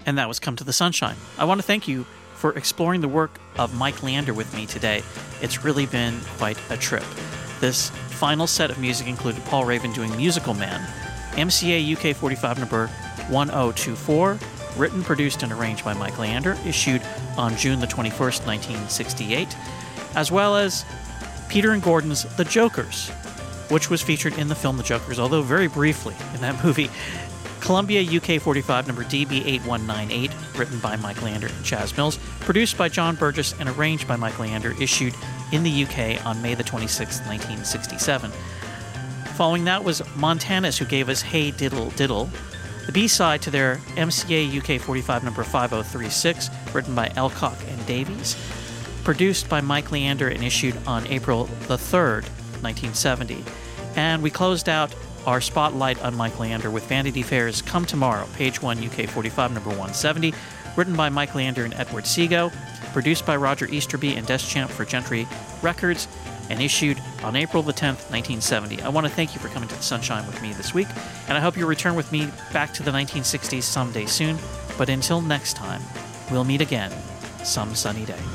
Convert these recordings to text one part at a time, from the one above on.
And that was Come to the Sunshine. I want to thank you for exploring the work of Mike Leander with me today. It's really been quite a trip. This final set of music included Paul Raven doing Musical Man, MCA UK 45 number 1024, written, produced, and arranged by Mike Leander, issued on June the 21st, 1968, as well as Peter and Gordon's The Jokers, which was featured in the film The Jokers, although very briefly in that movie. Columbia UK 45 number DB8198, written by Mike Leander and Chas Mills, produced by John Burgess and arranged by Mike Leander, issued in the UK on May the 26th, 1967. Following that was Montanus, who gave us Hey Diddle Diddle, the B-side to their MCA UK 45 number 5036, written by Elcock and Davies, produced by Mike Leander and issued on April the 3rd, 1970. And we closed out our spotlight on Mike Leander with Vanity Fair's Come Tomorrow, page 1 UK 45 number 170, written by Mike Leander and Edward Seago, produced by Roger Easterby and Deschamps for Gentry Records, and issued on April the 10th, 1970. I want to thank you for coming to the Sunshine with me this week, and I hope you'll return with me back to the 1960s someday soon. But until next time, we'll meet again some sunny day.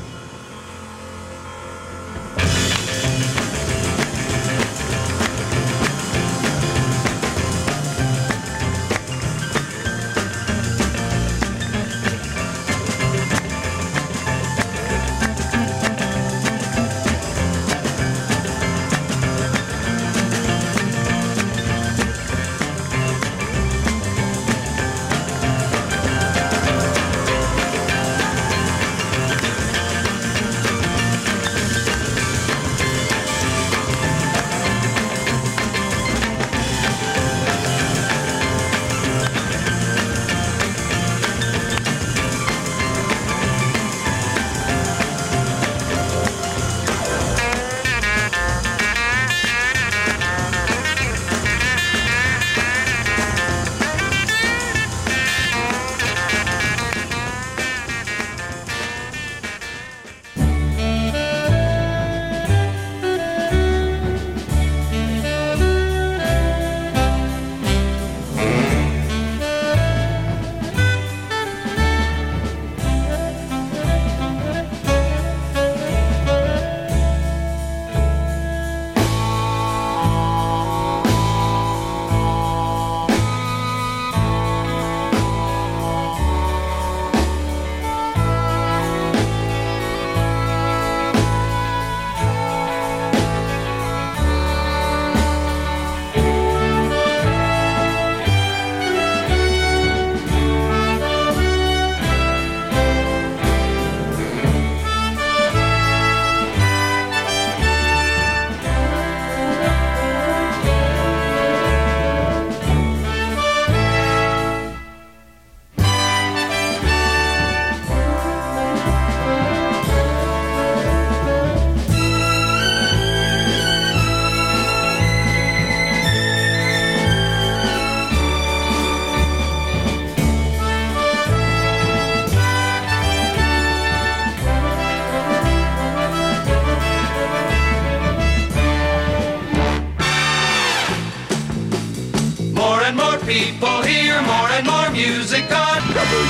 People hear more and more music on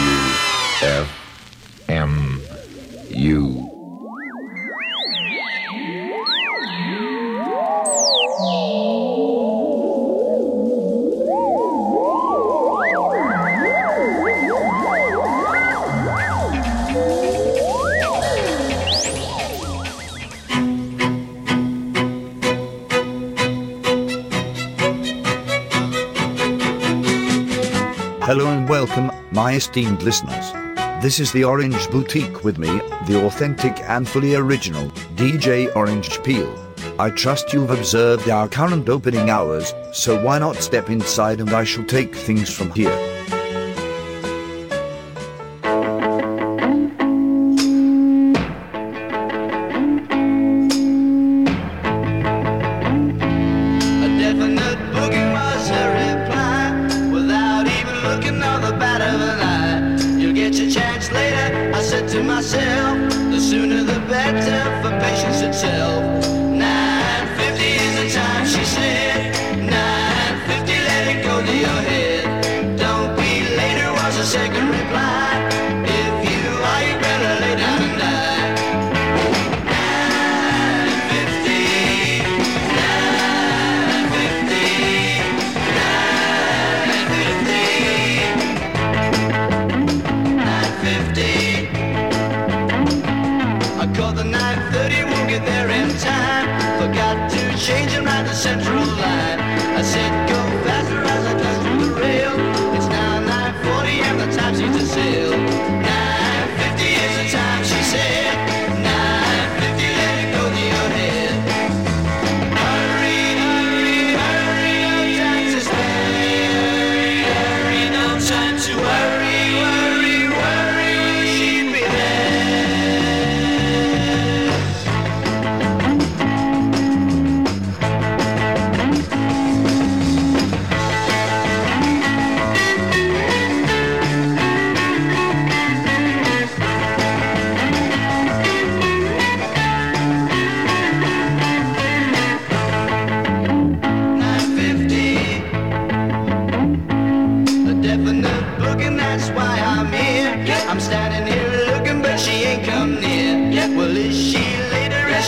WFMU. Hello and welcome, my esteemed listeners. This is the Orange Boutique with me, the authentic and fully original DJ Orange Peel. I trust you've observed our current opening hours, so why not step inside and I shall take things from here. Don't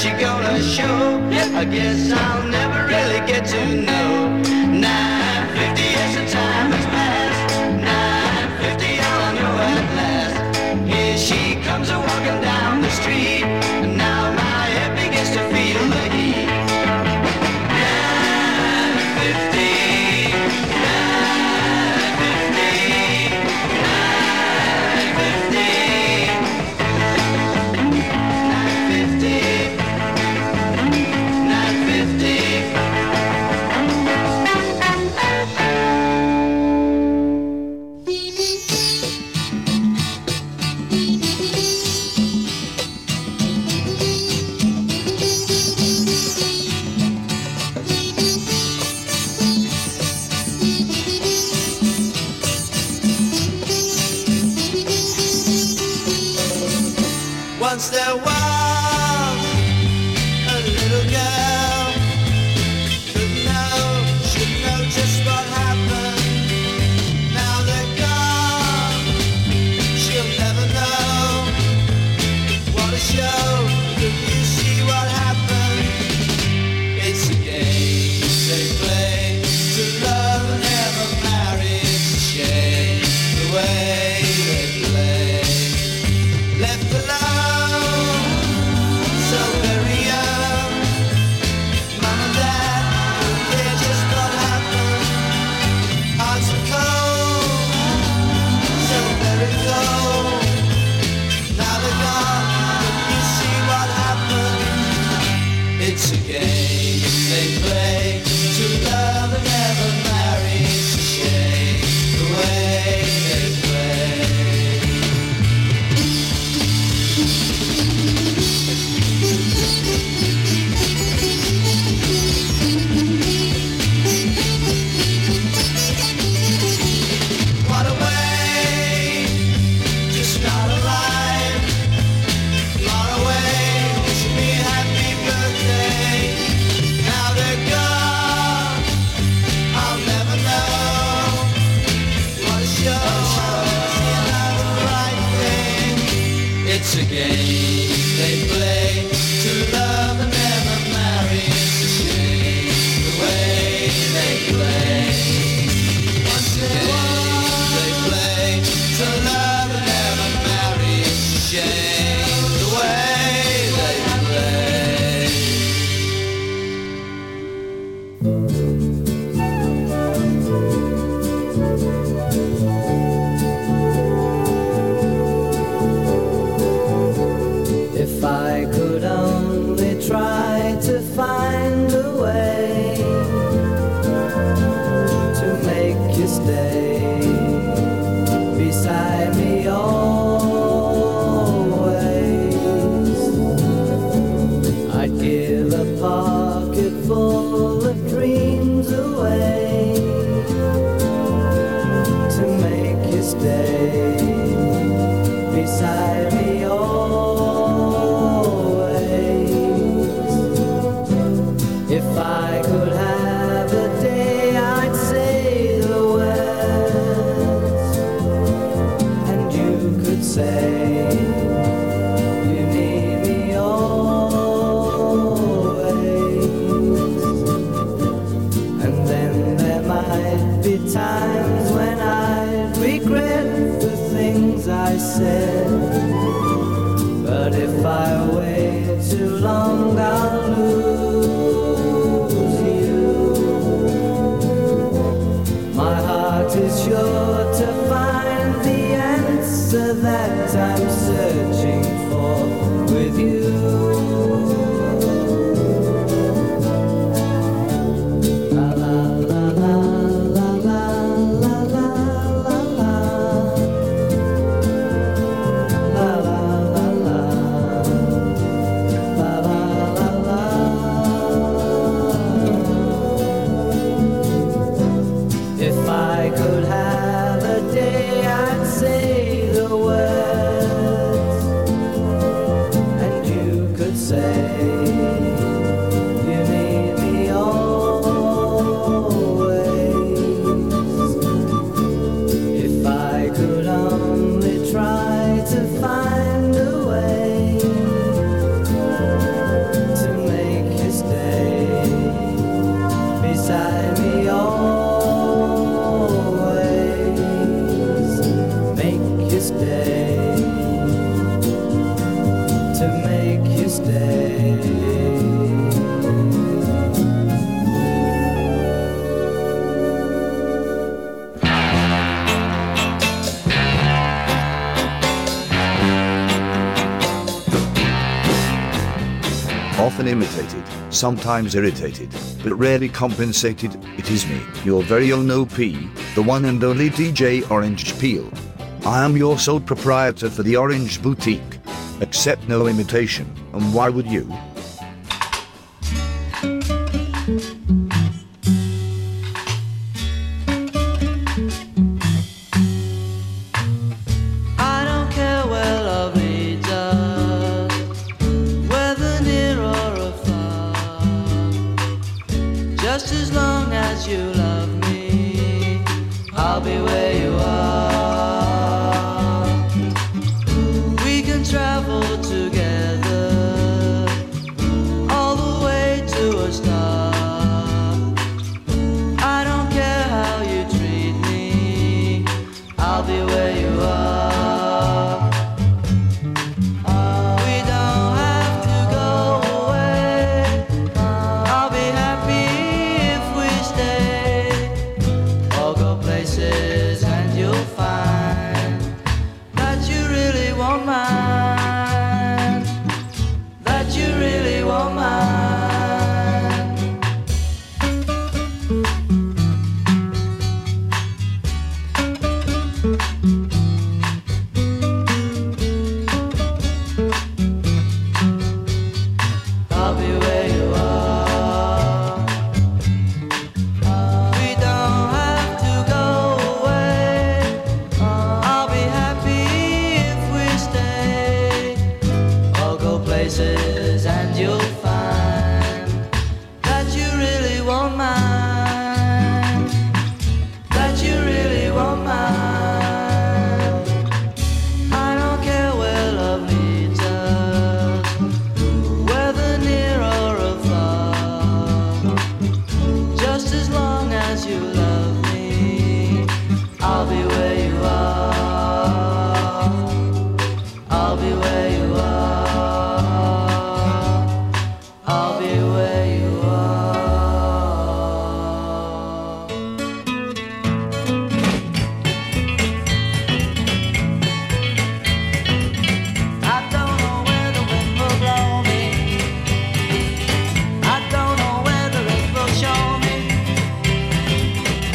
she gonna show? I guess I'll never really get to know. 9:50 as the time has passed. 9:50, all I know at last. Here she comes a-walking down the street, and now my head begins to feel the heat. 9:50, 9:50, 9:50, 9:50. Once there was a little girl, should know just what happened. Now they're gone, she'll never know what a show. Could you see what happened? It's a game they play to love and never marry. It's a shame the way they play. Left alone, so very young. Mom and Dad don't care just what happened. Hearts are cold, so very cold. Now they're gone, can you see what happened? It's a game they play to love and never marry. It's a shame the way they play. What a way to start a life. Far away, wish me happy birthday. Now they're gone, I'll never know what a show. Another right thing. It's a game they play to love and never marry. It's a shame the way they play. Once a game they play to love and never marry. It's a shame the way they play. If I could only try to find a way to make you stay beside me always, I'd give a pocket full of dreams away to make you stay beside me always. If I could have a day, I'd say the words, and you could say you need me always. And then there might be times when I'd regret the things I said. But if I wait too long, I'll lose you. My heart is sure to find the answer that I'm searching for with you. La la la la la la la la la la. beside me always. Make you stay, to make you stay. Often imitated, sometimes irritated, but rarely compensated, it is me, your very own OP, the one and only DJ Orange Peel. I am your sole proprietor for the Orange Boutique. Accept no imitation, and why would you? I don't care where love leads us, whether near or afar. Just as long as you love me, I'll be where you are. We can travel together all the way to a star. I don't care how you treat me, I'll be where you are. We don't have to go away, I'll be happy if we stay, or go places and you'll find that you really won't mind, that you really won't mind. I'll be where you are. We don't have to go away, I'll be happy if we stay, or go places and you'll find that you really won't mind, that you really won't mind. I don't care where love leads us, whether near or afar. Just as long as you love me, I'll be where you are. I'll be where you are. I'll be where you are. I don't know where the wind will blow me, I don't know where the rain will show me,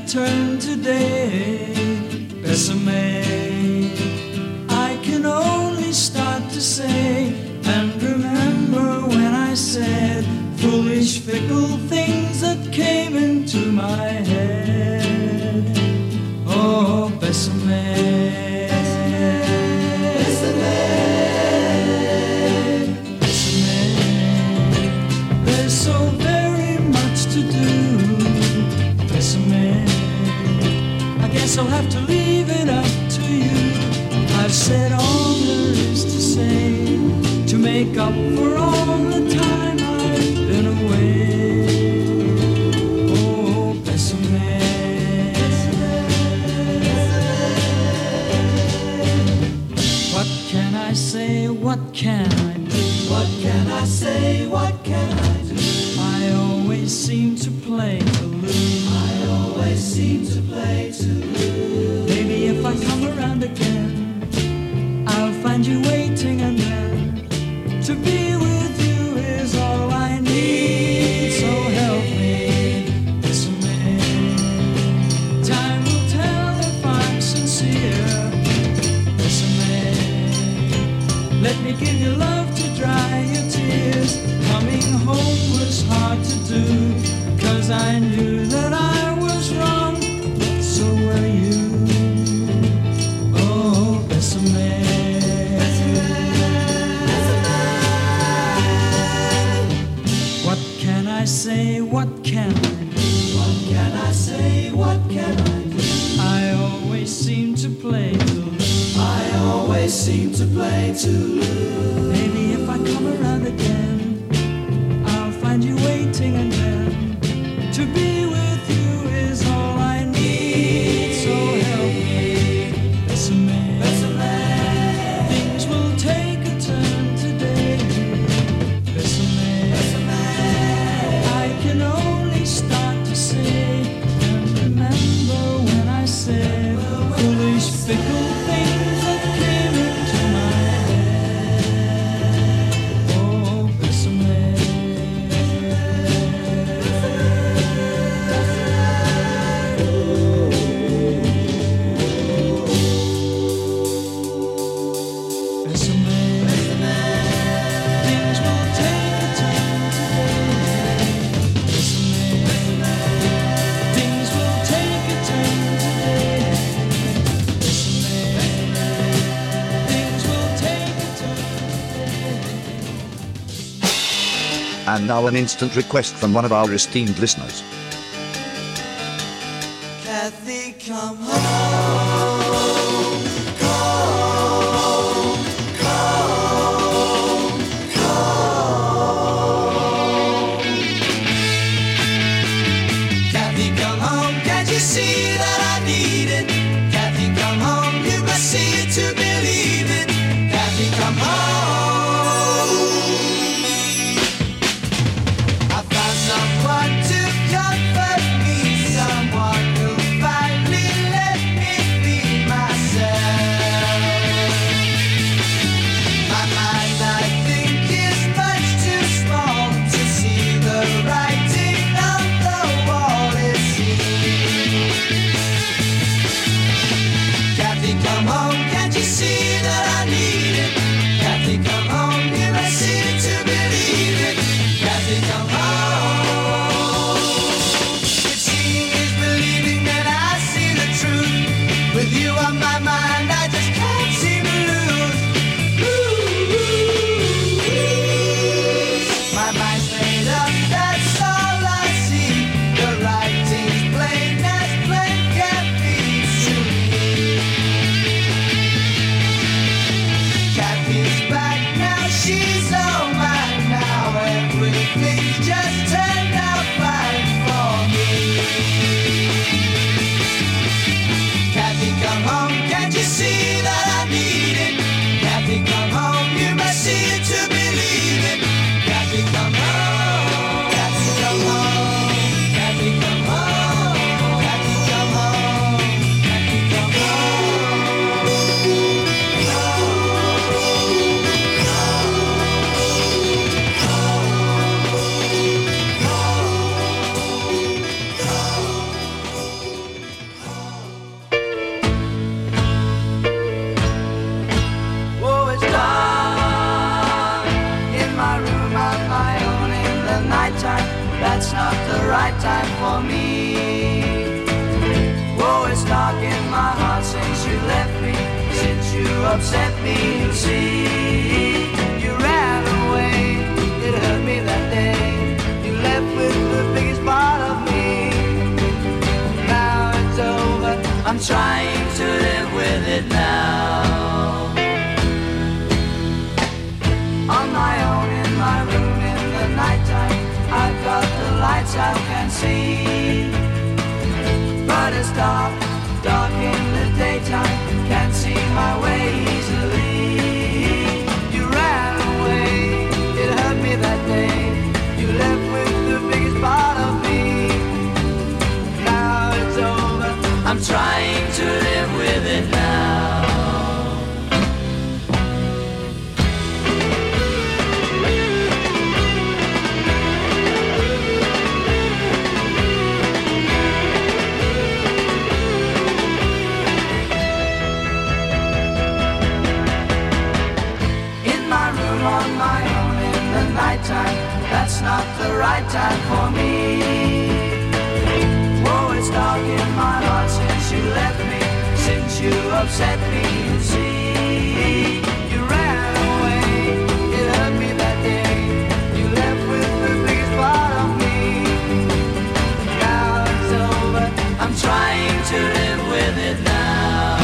turn today, Besame. I can only start to say and remember when I said foolish, fickle things that came into my head. Oh, Besame. There's so very much to do, Besame. I guess I'll have to leave it up to you. I've said all there is to say to make up for all the time I've been away. Oh, Besame. What can I say? What can I do? What can I say? What can I do? I always seem to play to lose. I always seem to play to lose. Maybe if I come around again, I'll find you waiting, and then to be with you is all I need. So help me, Besame. Time will tell if I'm sincere, Besame. Let me give you love to dry your tears. Coming home was hard to do, 'cause I knew that I was wrong, but so were you. Oh, Besame. What can I say? What can I do? What can I say? What can I do? I always seem to play to lose. I always seem to play to lose. Maybe if I come around again, I'll find you waiting, and then to be with you is all I need. So help me, Besame. Things will take a turn today, Besame. I can only start to say and remember when I said foolish, fickle things that came into my head. Oh, Besame. Things will take a turn today. Things will take a turn today. Things will take a turn today. And now an instant request from one of our esteemed listeners. Kathy, come home. Kathy, come home. Can't you see that I need it? Kathy, come home. You must see it to believe it. Kathy, come home. I found someone to comfort me, someone who finally let me feel upset me, you see. You ran away, it hurt me that day. You left with the biggest part of me. Now it's over, I'm trying to live with it now. On my own in my room in the nighttime, I've got the lights out, can see. But it's dark, dark in the daytime, can't see my way easily. You ran away, it hurt me that day. You left with the biggest part of me. Now it's over, I'm trying to live with it now. On my own in the nighttime, that's not the right time for me. Oh, it's dark in my heart since you left me, since you upset me, you see. You ran away, it hurt me that day. You left with the biggest part of me. Now it's over, I'm trying to live with it now.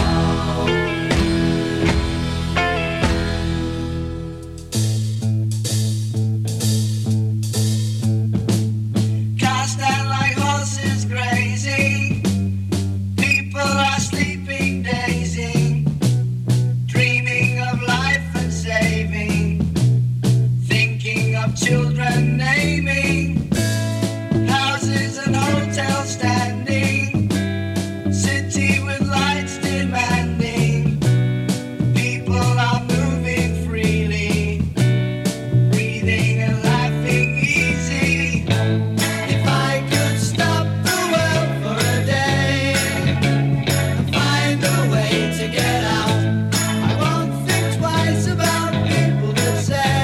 Children naming houses and hotels standing, city with lights demanding. People are moving freely, breathing and laughing easy. If I could stop the world for a day and find a way to get out, I won't think twice about people that say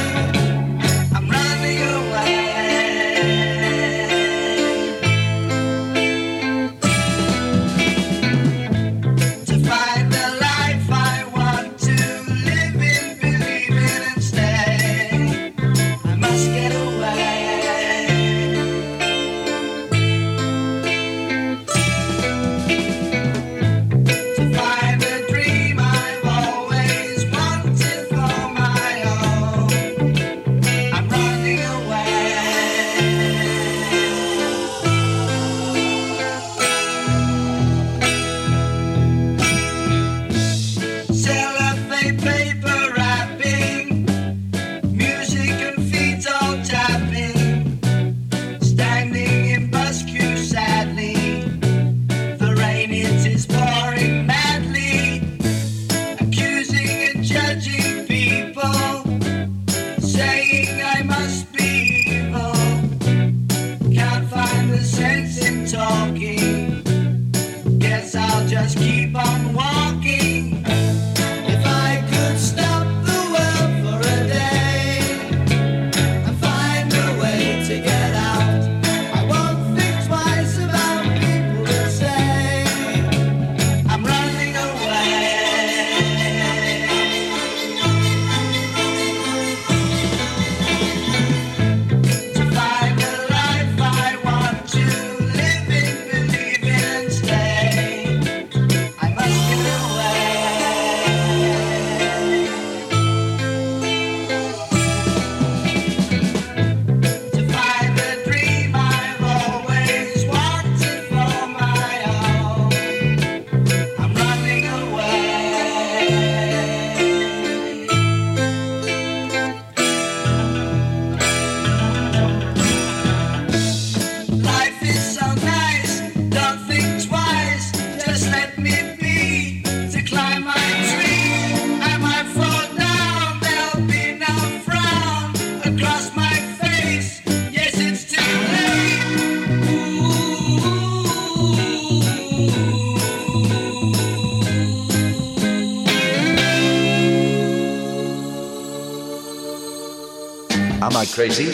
Am I crazy?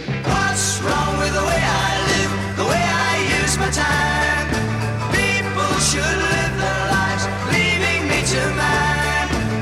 What's wrong with the way I live, the way I use my time? People should live their lives, leaving me to mine.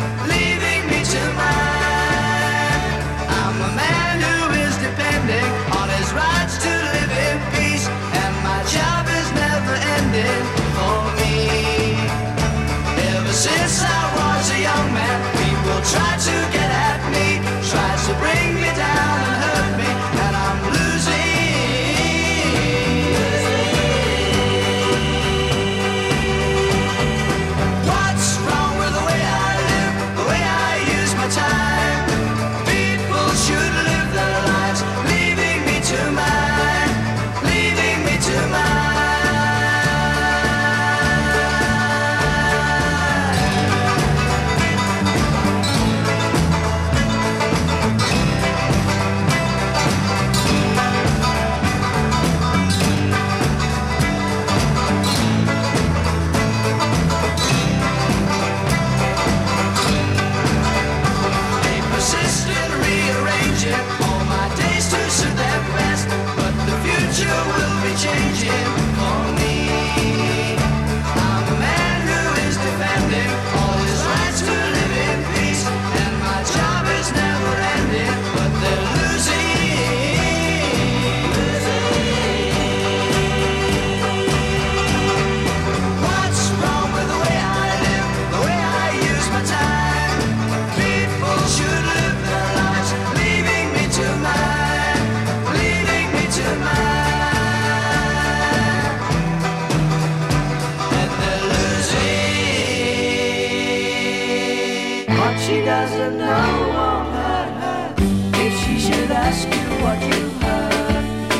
she doesn't know won't hurt her. If she should ask you what you heard,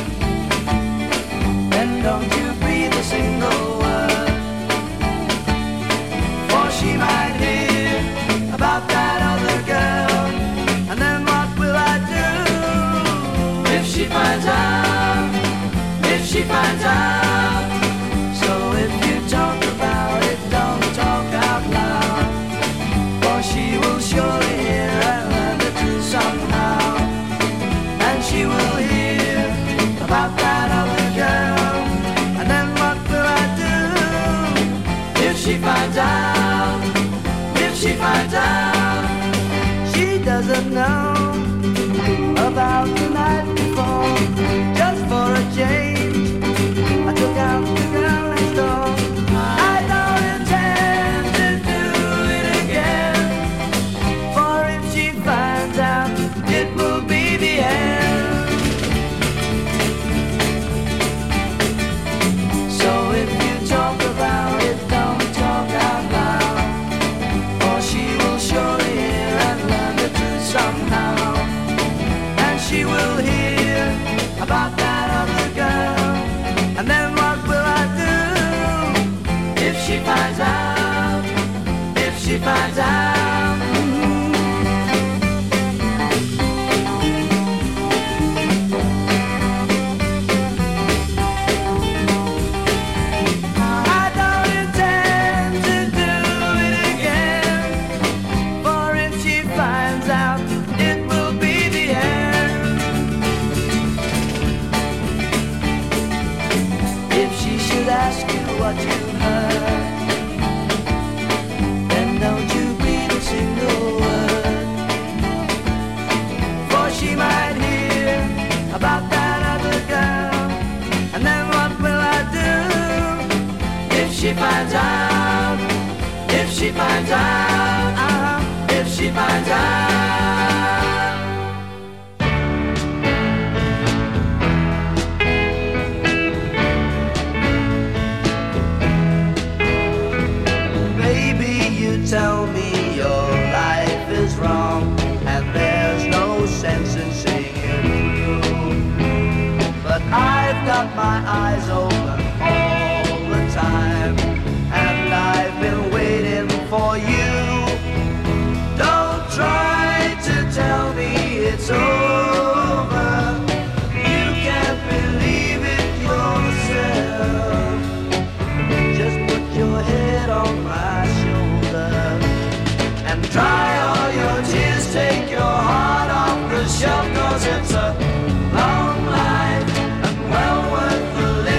then don't you breathe a single word, for she might hear about that other girl. And then what will I do if she finds out? If she finds out? So if you talk about it, don't talk out loud, for she will surely hear and learn the truth somehow. And she will hear about that other girl. And then what will I do if she finds out? If she finds out? She doesn't know about the night before. Just for a change, I took out the girl next door. I don't intend to do it again, for if she finds out, it will be the end. So if you talk about it, don't talk out loud, for she will surely hear and learn the truth somehow. And she will hear about that other girl. And then what will I do if she finds out? If she finds out? I don't intend to do it again, for if she finds out, it will be the end. If she should ask you what you heard, then don't you breathe a single word, for she might hear about that other girl. And then what will I do if she finds out? If she finds out? If she finds out? Baby, you tell me your life is wrong, and there's no sense in seeing it through. But I've got my eyes open all the time, and I've been waiting for you. Don't try to tell me it's over. You can't believe it yourself. Just put your head on my shoulder and dry all your tears. Take your heart off the shelf, 'cause it's a long life and well worth the living.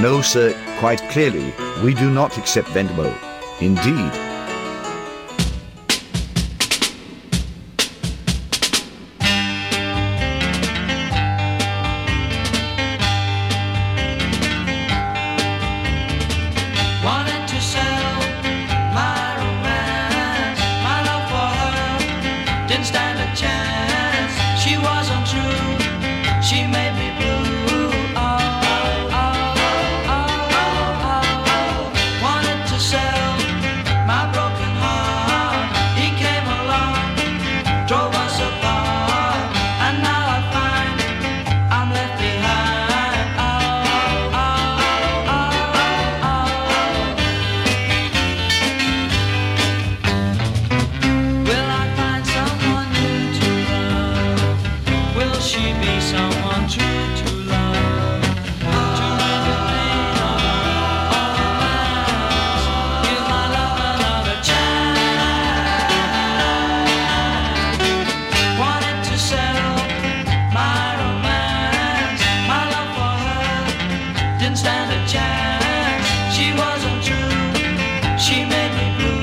No, sir, quite clearly, we do not accept Venmo. Indeed. Wanted to sell my romance, my love for her didn't stand a chance. She wasn't true, she made me blue. Wanted to sell my broken heart. He came along, drove us apart, and now I find I'm left behind. Will I find someone new to love? Will she be someone true to love? To remain all romance, give my love another chance. Wanted to sell my romance, my love for her didn't stand a chance. She wasn't true, she made me blue.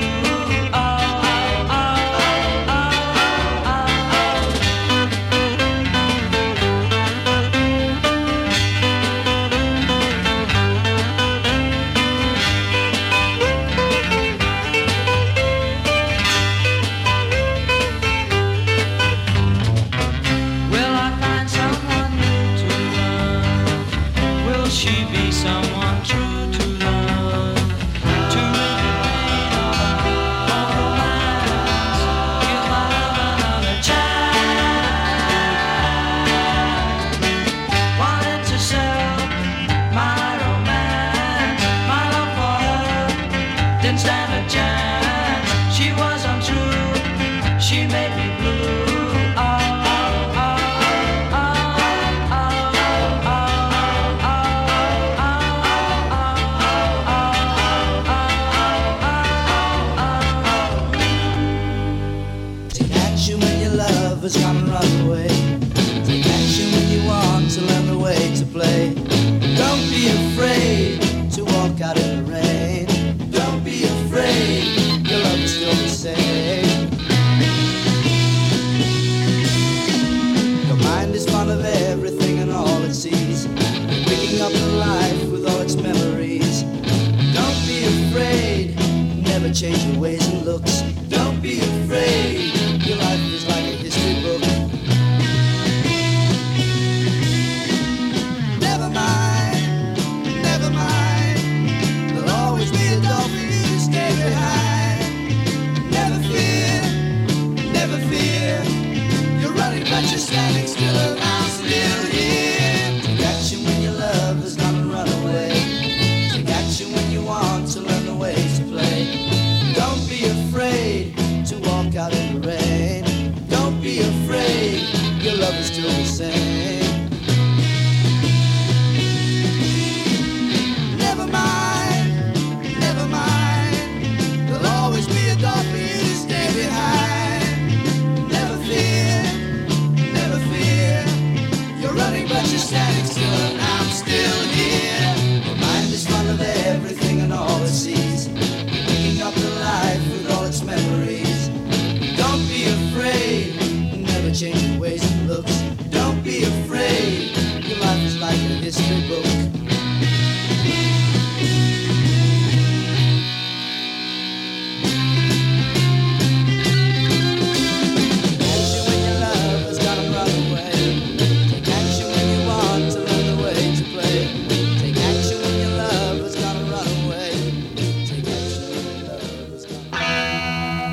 Will I find someone new to love? Will she be someone true to love? To remain all romance, give my love another chance. Wanted to sell my romance, my love for her didn't stand a chance. She wasn't true, she made me blue. Take action when your love has gone and run away. Take action when you want to learn the way to play. Don't be afraid to walk out in the rain. Don't be afraid, your love is still the same. Your mind is fond of everything and all it sees, picking up the life with all its memories. Don't be afraid, never change your ways and looks. Don't be afraid, your life is like a history book. Never mind, never mind. There'll always be a door for you to stay behind. Never fear, never fear. You're running but you're standing still and I'm still here. Take action when your love has gone and run away. Take action when you want to learn the ways to play. Don't be afraid to walk out in the rain. Don't be afraid, your love is still the same. Never mind, never mind. There'll always be a door for you to stay behind. Never fear, never fear. You're running but you're standing still and I'm still here. Your mind is fond of everything and all it sees, picking up the life with all its memories. Don't be afraid, never change your ways and looks. Don't be afraid, your life is like a history book. Take action when your love has gone and run away. Take action when you want to learn the way to play. Take action when your love has gone and run away. Take action when your love has gone.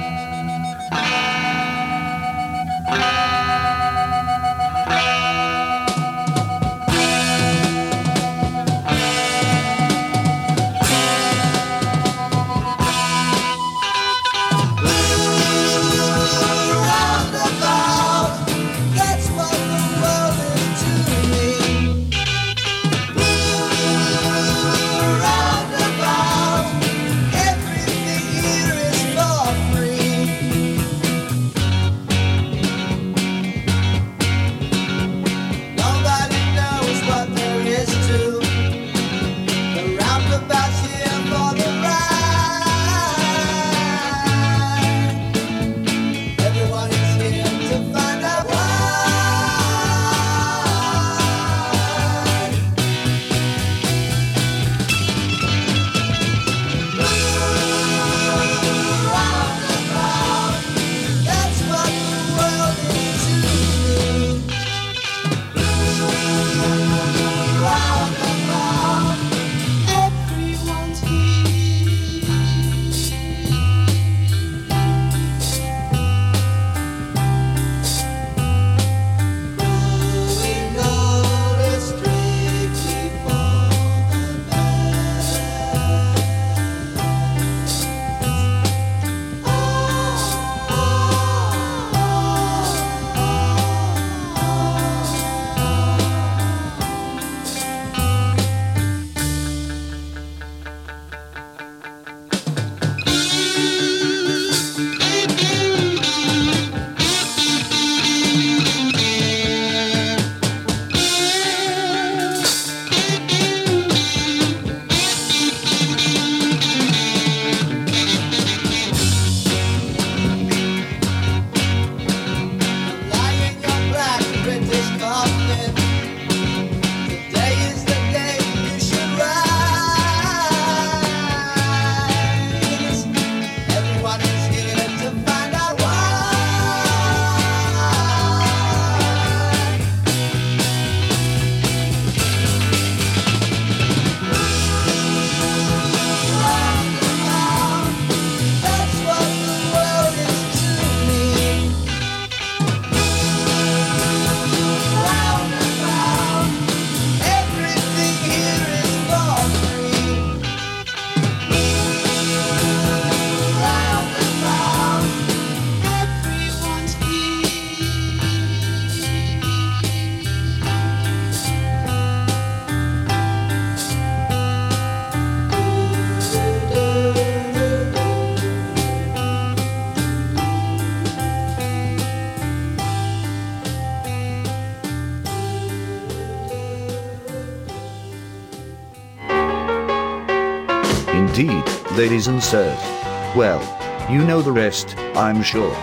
ladies and sirs. Well, you know the rest, I'm sure.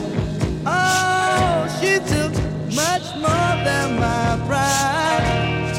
Much more than my pride.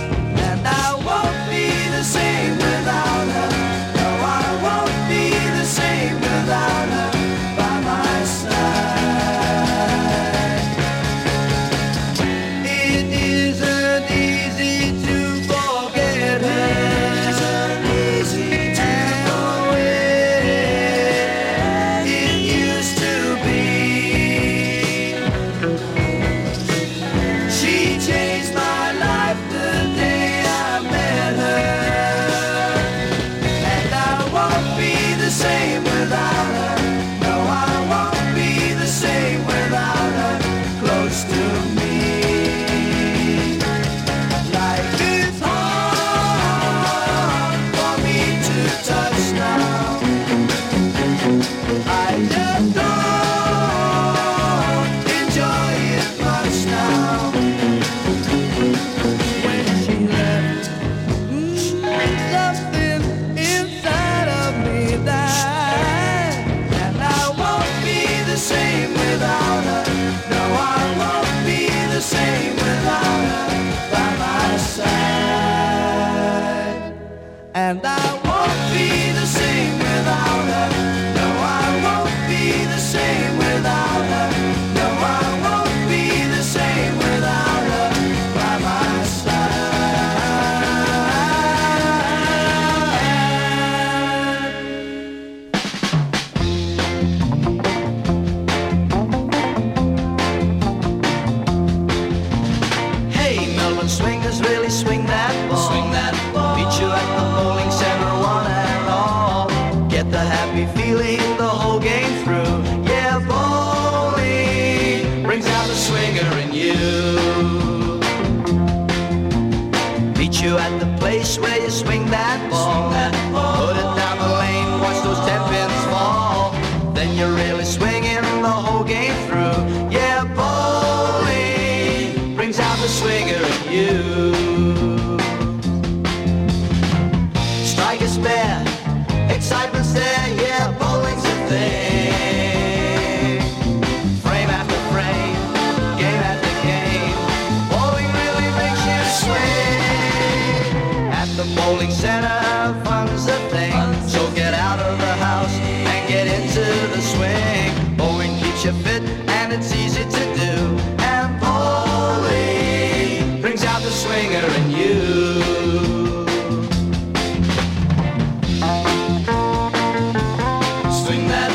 swingers really swing that ball. Swing that ball. Meet you at the bowling center, one and all. Get the happy feeling the whole game through. Yeah, bowling brings out the swinger in you. Meet you at the place where you swing that ball. Put it down the lane, watch those 10 pins fall. Then you're really swinging the whole game through. Yeah, bowling brings out the swinger in you. Strike is fair, excitement's there. Yeah, bowling's a thing. Frame after frame, game after game, bowling really makes you swing. At the bowling center, fun's a thing. So get out of the house and get into the swing. Bowling keeps you fit and it's easy to do. And bowling brings out the swinger in you. Swing that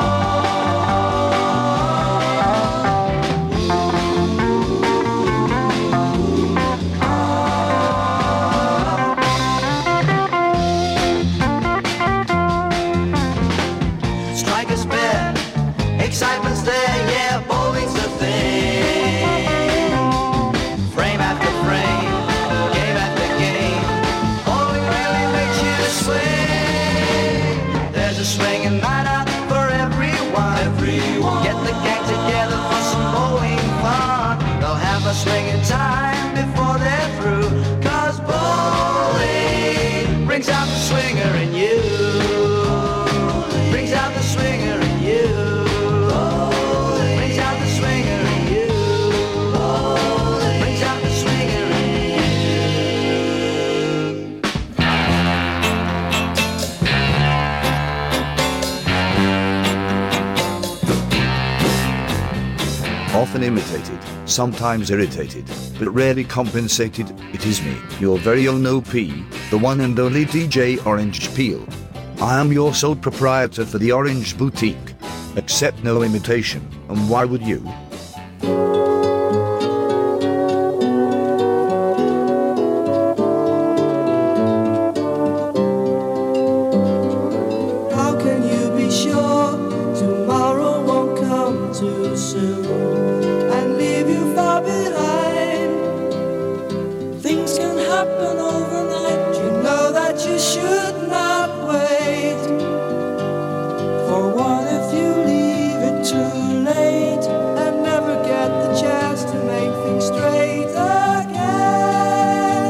strike is fair, excitement's there, yeah, bowling's the thing. Frame after frame, game after game, bowling really makes you swing. There's a swinging night out for everyone. Get the gang together for some bowling fun. They'll have a swinging time before they're through. 'Cause bowling brings out the swinger in you. Brings out the swinger in you. Brings out the swinger in you. Brings out the swinger in Often imitated, sometimes irritated, but rarely compensated, it is me, your very own OP, the one and only DJ Orange Peel. I am your sole proprietor for the Orange Boutique. Accept no imitation, and why would you? How can you be sure tomorrow won't come too soon and leave you far behind? Things can happen overnight. You know that you should not wait. For what if you leave it too late and never get the chance to make things straight again?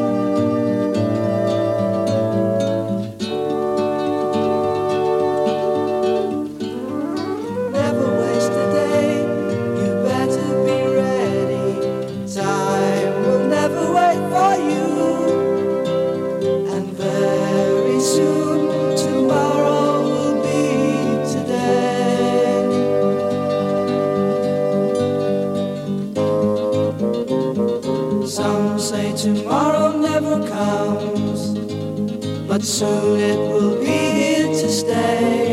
Never waste a day, you better be ready. Time will never wait for you. And very soon, tomorrow will be today. Some say tomorrow never comes, but soon it will be here to stay.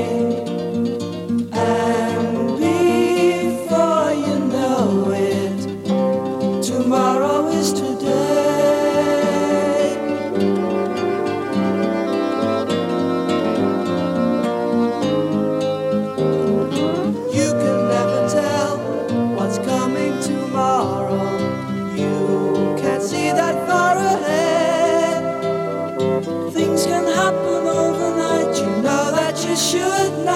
And before you know it, tomorrow is today. You can never tell what's coming tomorrow. You can't see that far ahead. Things can happen overnight. You know that you should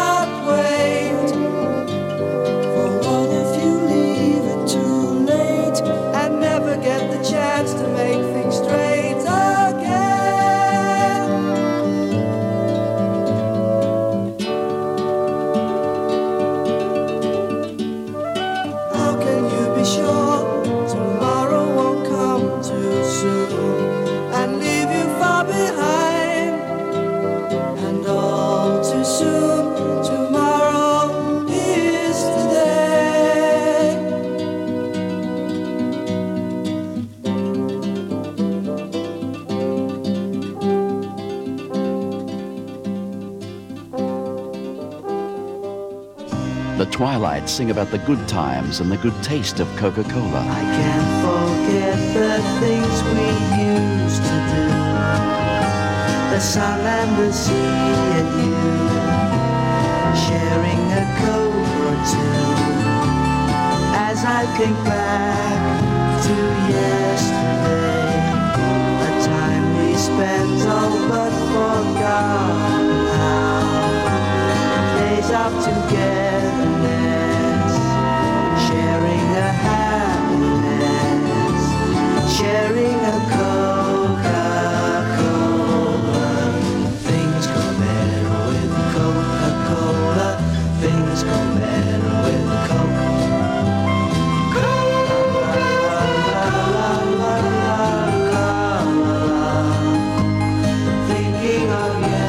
the twilight sing about the good times and the good taste of Coca-Cola. I can't forget the things we used to do, the sun and the sea and you, sharing a Coke or two. As I think back to yesterday, a time we spent all but forgotten how. Days of togetherness, sharing a happiness, sharing a Coca-Cola. Things go better with Coca-Cola. Things go better with Coke. Thinking of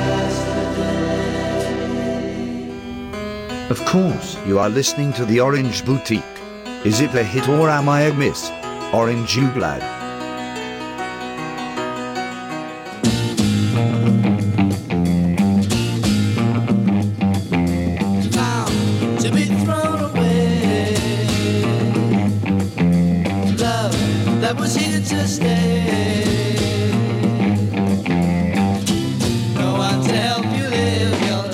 yesterday. Of course, you are listening to the Orange Boutique. Is it a hit or am I a miss? Orange you glad? Bound to be thrown away. Love that was here to stay. No one to help you live your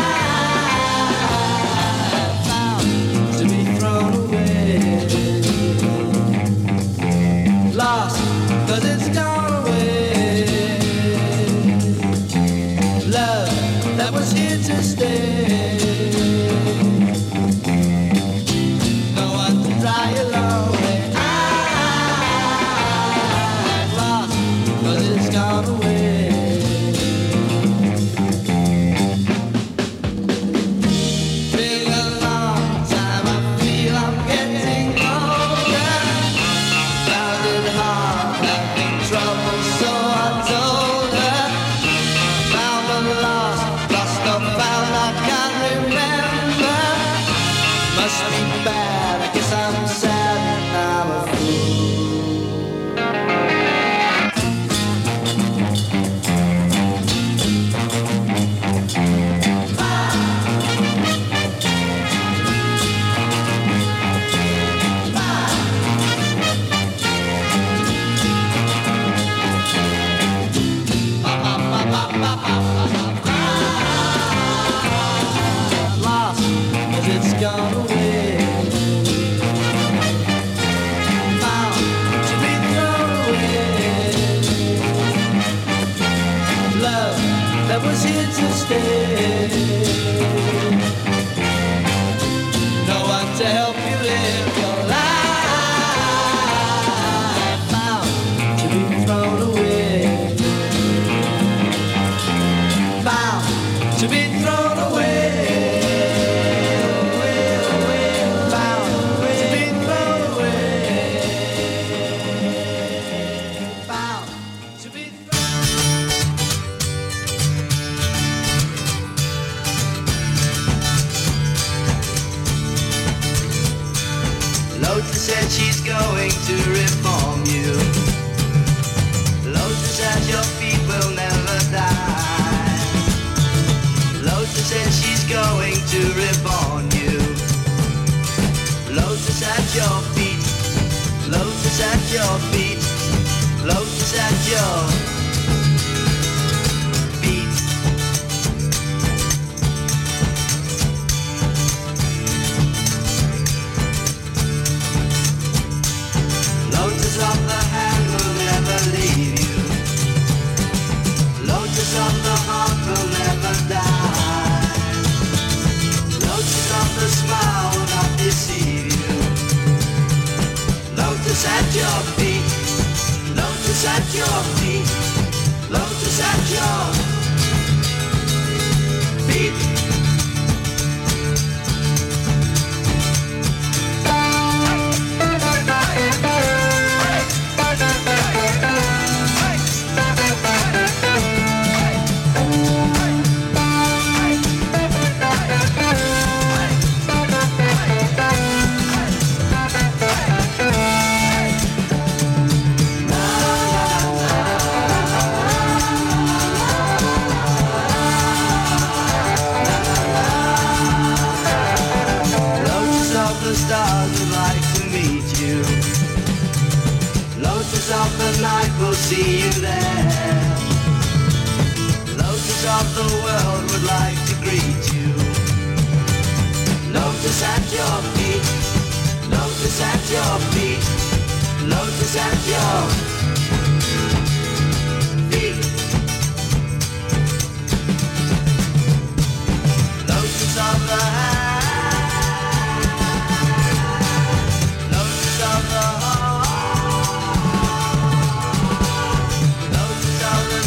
life. Bound to be thrown away. Lost 'cause it's gone away. Love that was here to stay. No one to dry your lonely eyes. Lost 'cause it's gone away. Been a long time, I feel I'm getting older. Found it hard, having trouble, so I told her. Found and lost, lost or found, I can't remember. Must be bad, I guess I'm sad and I'm a fool. Lost, 'cause it's gone away. Found to be thrown away. Love that was here to stay. No one to help you live your life. Found to be thrown away. Found to be thrown away. Found to be thrown away. Found to be Lotus said she's going to reform you. Lotus at your feet will never die. Lotus said she's going to reborn you. Lotus at your feet. Lotus at your feet. Lotus at your feet. Lotus of the hand will never leave you. Lotus of the heart will never die. Lotus of the smile will not deceive you. Lotus at your feet. Lotus at your feet. Lotus at your feet. see you there. Lotus of the world would like to greet you. Lotus at your feet, lotus at your feet, lotus at your feet. Lotus of the hand, lotus of the heart, lotus of the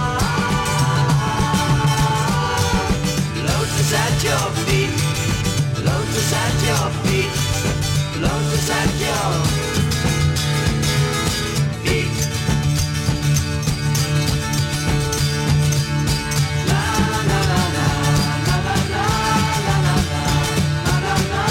smile. Lotus at your feet, lotus at your feet, lotus at your feet. La la la la la la la la la la la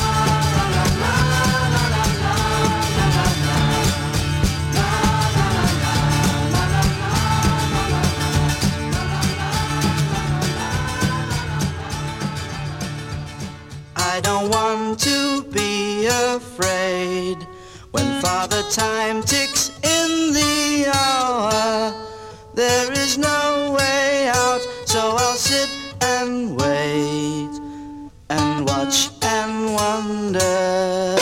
I don't want to be afraid when Father Time ticks in the hour. There is no way out, so I'll sit and wait and watch and wonder.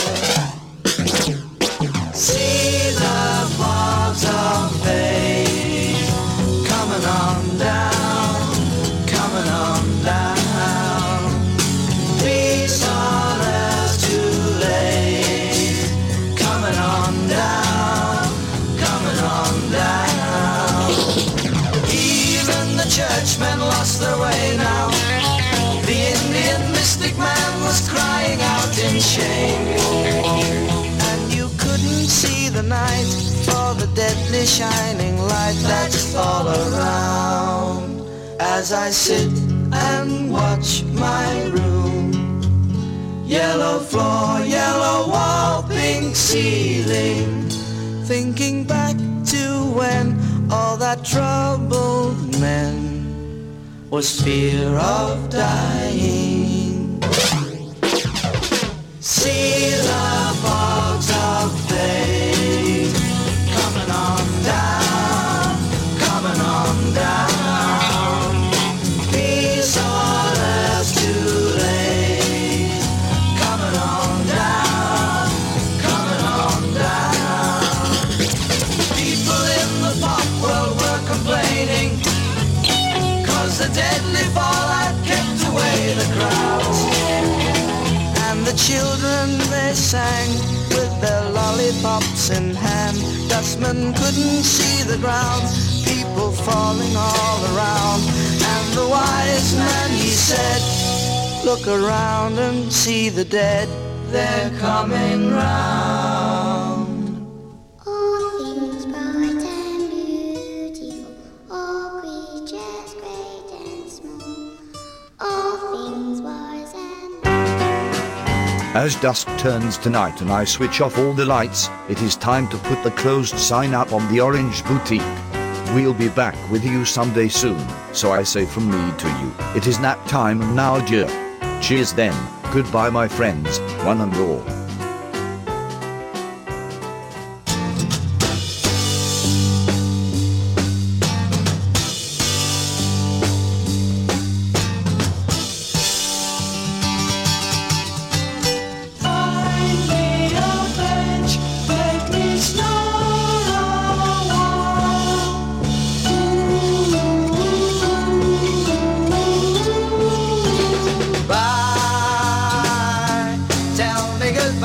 See the fogs of fate coming on down, coming on down. Peace on earth too late, coming on down, coming on down. Even the churchmen lost their way now. The Indian mystic man was crying out in shame. And you couldn't see the night for the deadly shining light that's all around. As I sit and watch my room, yellow floor, yellow wall, pink ceiling, thinking back to when all that troubled men was fear of dying. See the fogs of fate coming on down, coming on down. Peace on earth too late, coming on down, coming on down. People in the pop world were complaining, 'cause the deadly fall had kept away the crowds. And the children, they sang with their lollipops in hand. Dustmen couldn't see the ground, people falling all around. And the wise man, he said, look around and see the dead, they're coming round. All things bright and beautiful, all creatures great and small, all things wise and As dusk turns tonight and I switch off all the lights, it is time to put the closed sign up on the Orange Boutique. We'll be back with you someday soon, so I say from me to you, it is nap time now, adieu. Cheers then, goodbye my friends, one and all. Find me a bench, make me snore a while. Bye, tell me goodbye.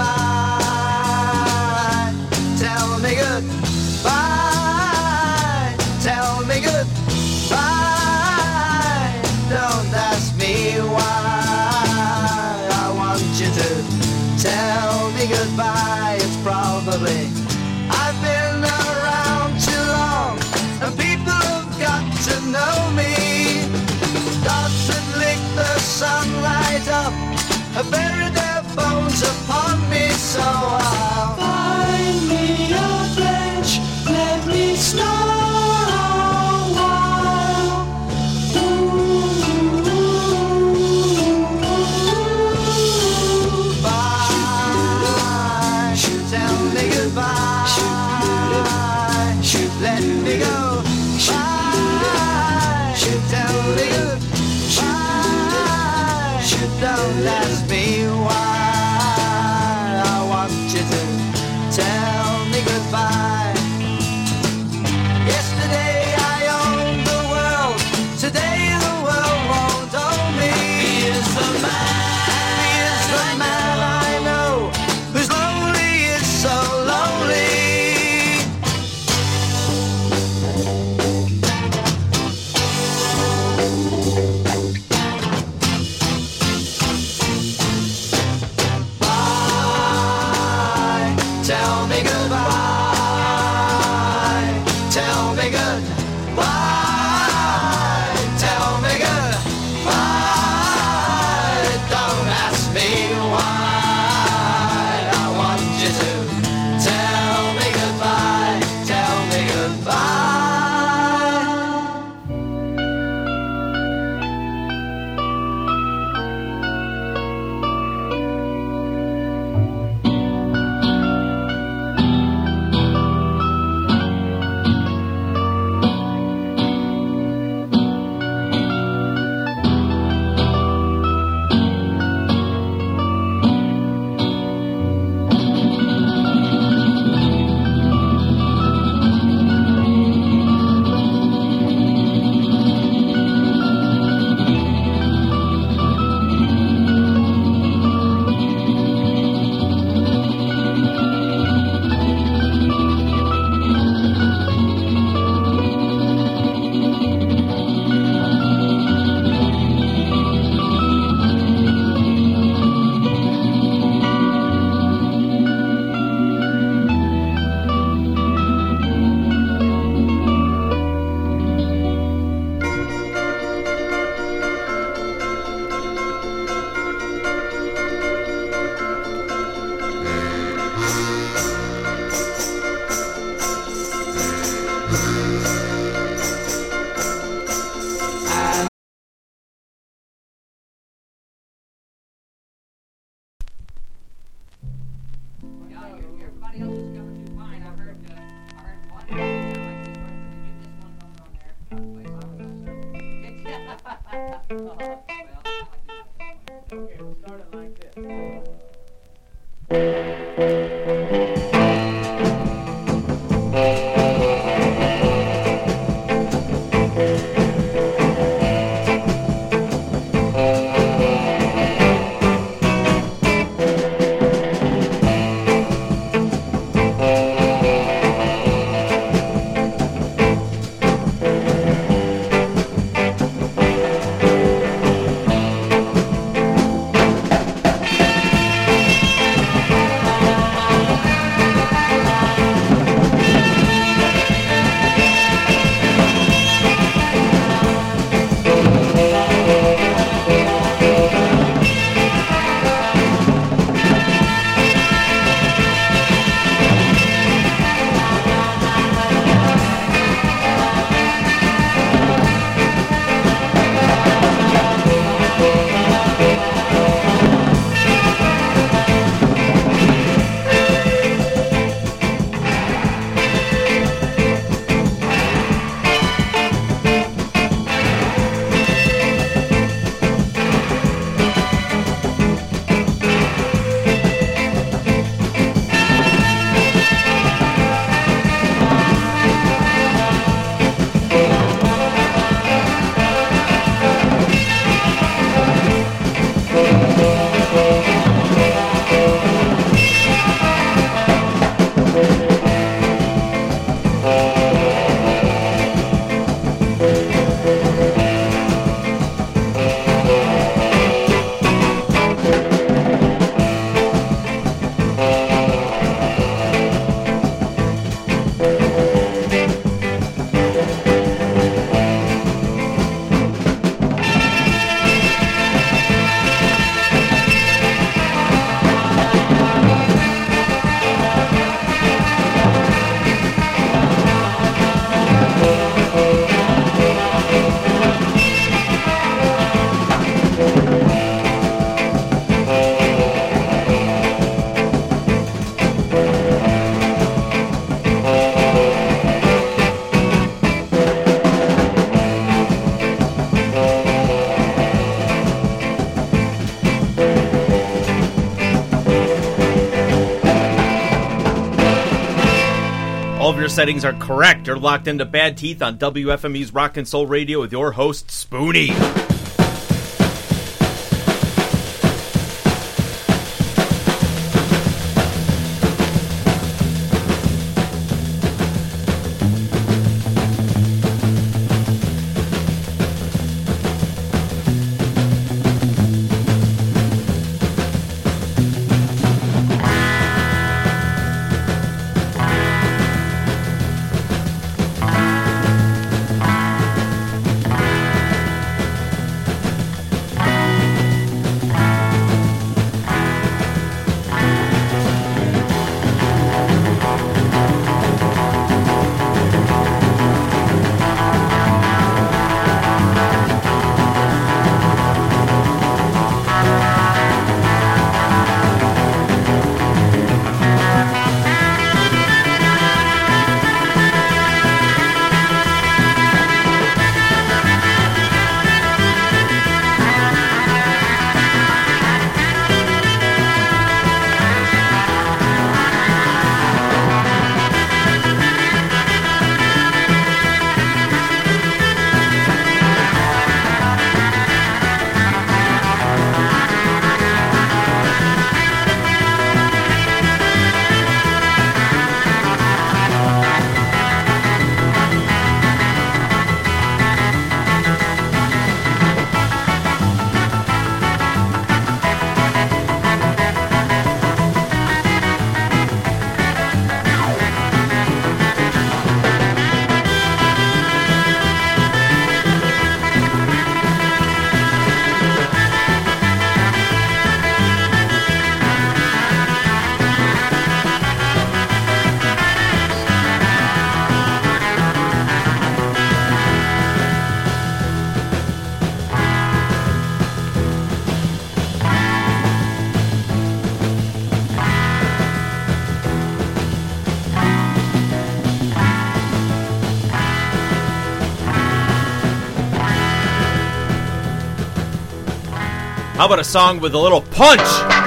goodbye. Tell me goodbye. Don't ask me why. I want you to tell me goodbye. Tell me goodbye. All of your settings are correct. You're locked into Bad Teeth on WFME's Rock and Soul Radio with your host, Spoonie. How about a song with a little punch?